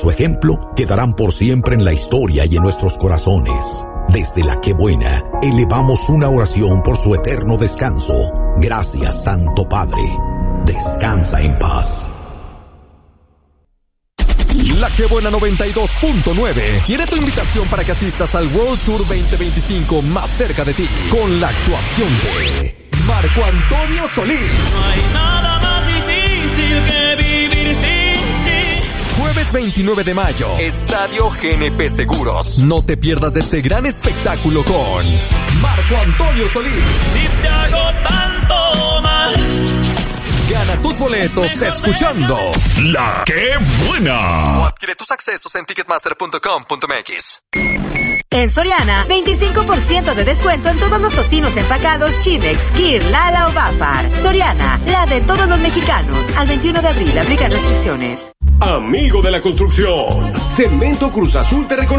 Su ejemplo quedarán por siempre en la historia y en nuestros corazones. Desde la Qué Buena, elevamos una oración por su eterno descanso. Gracias, Santo Padre. Descansa en paz. La Qué Buena 92.9 tiene tu invitación para que asistas al World Tour 2025 más cerca de ti, con la actuación de Marco Antonio Solís. No hay nada más difícil que vivir sin ti. Jueves 29 de mayo, Estadio GNP Seguros. No te pierdas de este gran espectáculo con Marco Antonio Solís. Si te hago tanto mal. Gana tus boletos escuchando La Qué Buena. o adquiere tus accesos en ticketmaster.com.mx. En Soriana, 25% de descuento en todos los tocinos empacados Chimex, Kir, Lala o Bafar. Soriana, la de todos los mexicanos. Al 21 de abril, aplican restricciones. Amigo de la construcción, Cemento Cruz Azul te reconoce